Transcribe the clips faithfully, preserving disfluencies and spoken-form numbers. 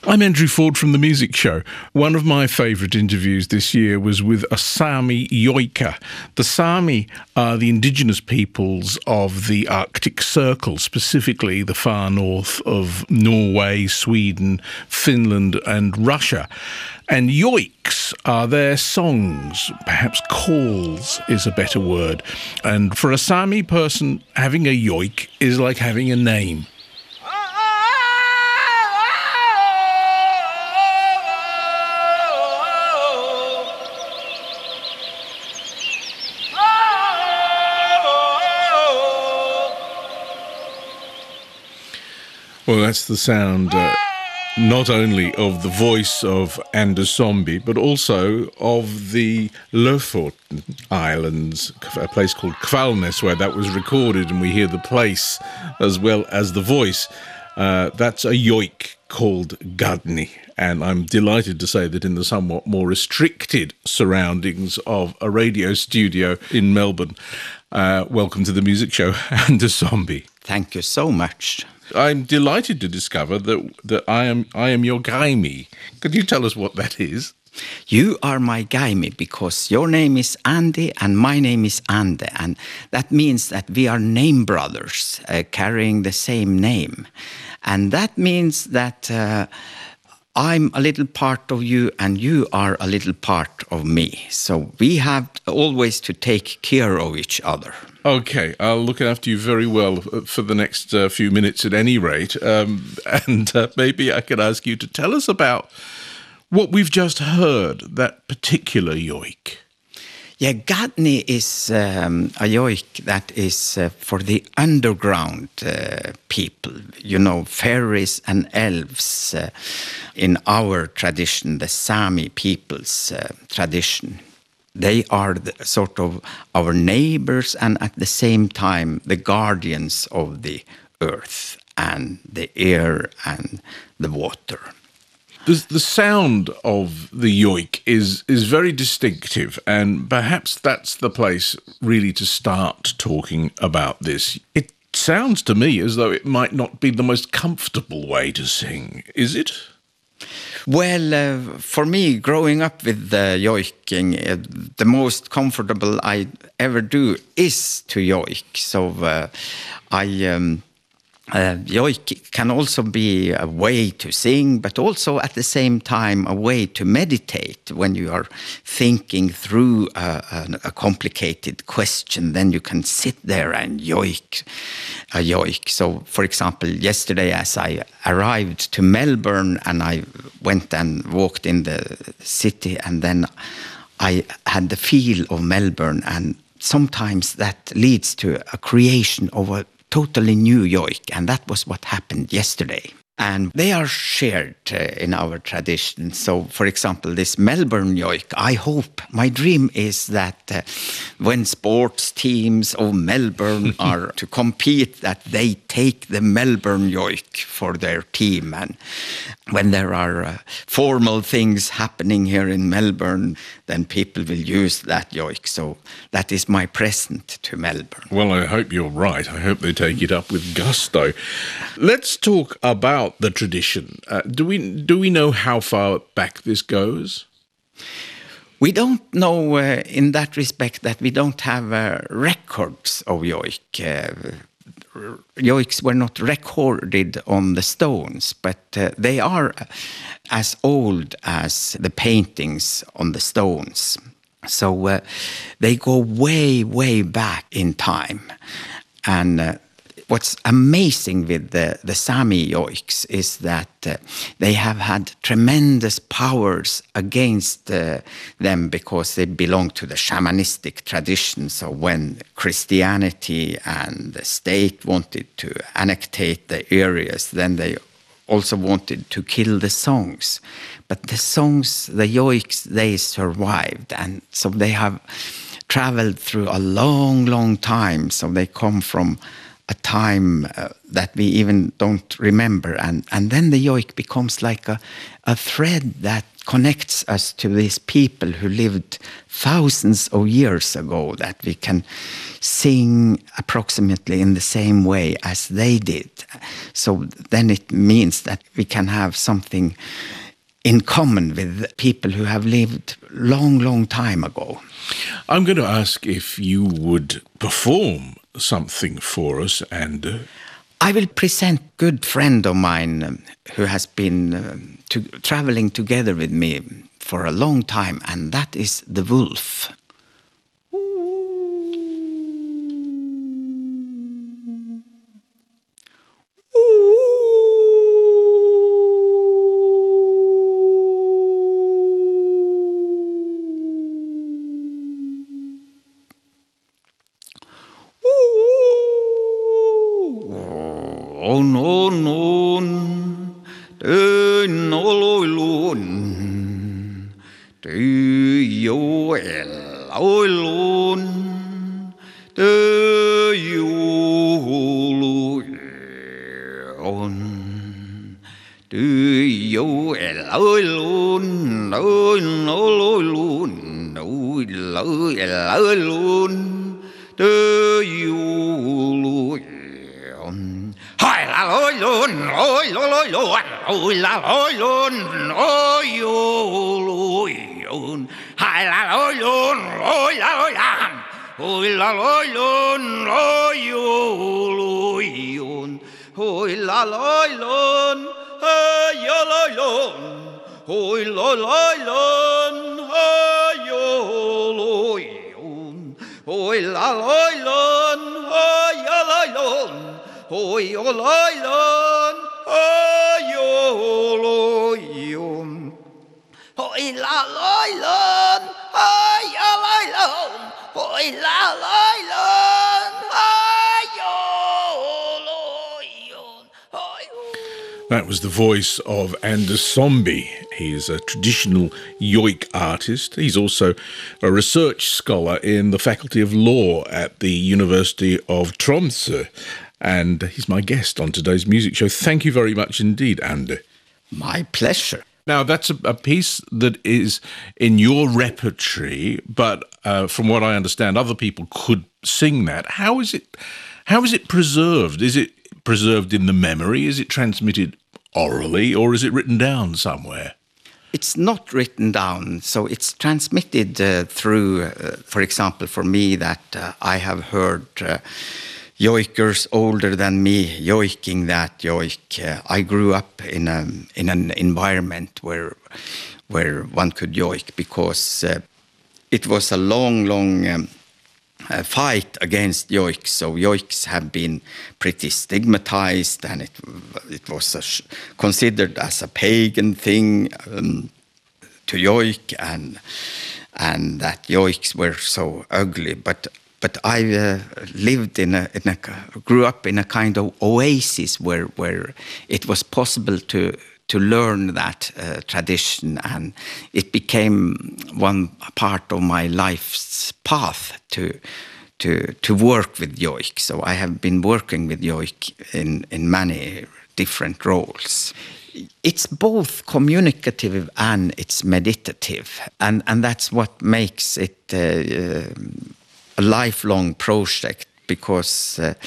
I'm Andrew Ford from The Music Show. One of my favourite interviews this year was with a Sami yoika. The Sami are the indigenous peoples of the Arctic Circle, specifically the far north of Norway, Sweden, Finland and Russia. And yoiks are their songs, perhaps calls is a better word. And for a Sami person, having a yoik is like having a name. Well, that's the sound uh, not only of the voice of Anders Zombie, but also of the Lofoten Islands, a place called Kvalnes, where that was recorded, and we hear the place as well as the voice. Uh, that's a yoik called Gadni, and I'm delighted to say that in the somewhat more restricted surroundings of a radio studio in Melbourne. Uh, welcome to The Music Show, Anders Zombie. Thank you so much. I'm delighted to discover that that I am I am your gaimi. Could you tell us what that is? You are my gaimi because your name is Andy and my name is Ande, and that means that we are name brothers uh, carrying the same name, and that means that uh, I'm a little part of you and you are a little part of me. So we have always to take care of each other. Okay, I'll look after you very well for the next uh, few minutes at any rate. Um, and uh, maybe I could ask you to tell us about what we've just heard, that particular yoik. Yeah, Gadni is um, a yoik that is uh, for the underground uh, people, you know, fairies and elves uh, in our tradition, the Sami people's uh, tradition. They are the, sort of our neighbors and at the same time the guardians of the earth and the air and the water. The, the sound of the yoik is, is very distinctive, and perhaps that's the place really to start talking about this. It sounds to me as though it might not be the most comfortable way to sing, is it? Well, uh, for me, growing up with the yoiking, uh, the most comfortable I ever do is to yoik. So uh, I... Um, Uh, yoik can also be a way to sing, but also at the same time a way to meditate. When you are thinking through a, a, a complicated question, then you can sit there and yoik, a yoik. So, for example, yesterday as I arrived to Melbourne and I went and walked in the city, and then I had the feel of Melbourne, and sometimes that leads to a creation of a totally new yoik, and that was what happened yesterday. And they are shared uh, in our tradition. So, for example, this Melbourne yoik, I hope, my dream is that uh, when sports teams of Melbourne are to compete, that they take the Melbourne yoik for their team. And when there are uh, formal things happening here in Melbourne, then people will use that yoik. So that is my present to Melbourne. Well, I hope you're right. I hope they take it up with gusto. Let's talk about the tradition. Uh, do we do we know how far back this goes? We don't know uh, in that respect that we don't have uh, records of yoik. Uh, yoiks were not recorded on the stones, but uh, they are as old as the paintings on the stones. So uh, they go way, way back in time. And uh, what's amazing with the, the Sami yoiks is that uh, they have had tremendous powers against uh, them because they belong to the shamanistic tradition. So when Christianity and the state wanted to annexate the areas, then they also wanted to kill the songs. But the songs, the yoiks, they survived. And so they have traveled through a long, long time. So they come from a time uh, that we even don't remember. And, and then the yoik becomes like a, a thread that connects us to these people who lived thousands of years ago, that we can sing approximately in the same way as they did. So then it means that we can have something in common with people who have lived long, long time ago. I'm going to ask if you would perform something for us, and I will present a good friend of mine um, who has been uh, to, traveling together with me for a long time, and that is the wolf. On, on, on, den oloilun, tyjoel oilun, tyjuluon, tyjoel oilun, oin oloilun, oil oilun, tyjuluon. Hi la loy lon, loy loy loy loy, loy la loy lon, loy loy lon. Hi la loy lon, loy la loy lon, loy la loy lon, loy loy lon. Loy la loy lon, hey ya loy lon, loy loy loy lon, hey yo loy lon. Loy la loy lon, hey ya loy lon. Oi, oi, oi, oi, oi, oi, la, loi, lon, oi, oi, lon, oi, la, loi, lon, oi, that was the voice of Anders Zombie. He is a traditional yoik artist. He's also a research scholar in the Faculty of Law at the University of Tromsø. And he's my guest on today's music show. Thank you very much indeed, Andy. My pleasure. Now, that's a, a piece that is in your repertory, but uh, from what I understand, other people could sing that. How is it? How is it preserved? Is it preserved in the memory? Is it transmitted orally, or is it written down somewhere? It's not written down, so it's transmitted uh, through, uh, for example, for me, that uh, I have heard Uh, yoikers older than me yoiking that yoik. Uh, I grew up in a in an environment where where one could yoik, because uh, it was a long, long um, uh, fight against yoiks. So yoiks have been pretty stigmatized, and it it was a sh- considered as a pagan thing um, to yoik, and and that yoiks were so ugly, but. But I uh, lived in a, in a, grew up in a kind of oasis where where it was possible to to learn that uh, tradition, and it became one part of my life's path to to to work with yoik. So I have been working with yoik in in many different roles. It's both communicative and it's meditative, and and that's what makes it Uh, uh, a lifelong project, because uh,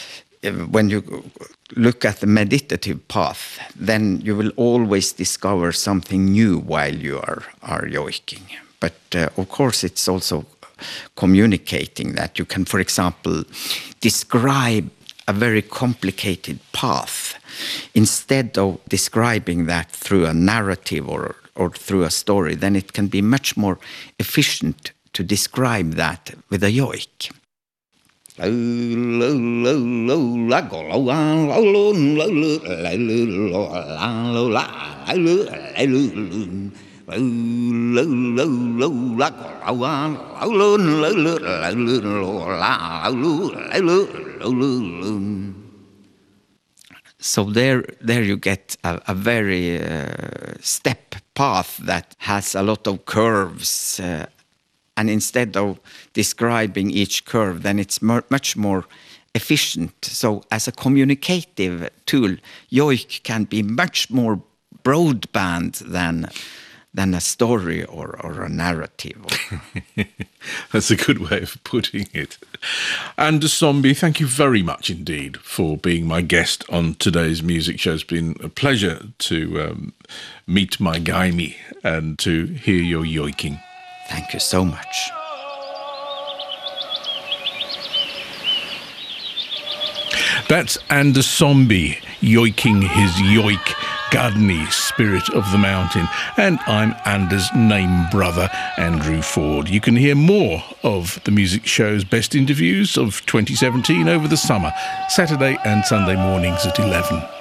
when you look at the meditative path, then you will always discover something new while you are, are yoiking. But uh, of course, it's also communicating that you can, for example, describe a very complicated path. Instead of describing that through a narrative or, or through a story, then it can be much more efficient to describe that with a yoik. So there, there you get a, a very uh, step path that has a lot of curves. Uh, And instead of describing each curve, then it's more, much more efficient. So as a communicative tool, yoik can be much more broadband than than a story or, or a narrative. That's a good way of putting it. Anders Zombie, thank you very much indeed for being my guest on today's music show. It's been a pleasure to um, meet my Gaimi and to hear your yoiking. Thank you so much. That's Anders Zombie yoiking his yoik, Gardney, Spirit of the Mountain. And I'm Anders' name brother, Andrew Ford. You can hear more of the music show's best interviews of twenty seventeen over the summer, Saturday and Sunday mornings at eleven.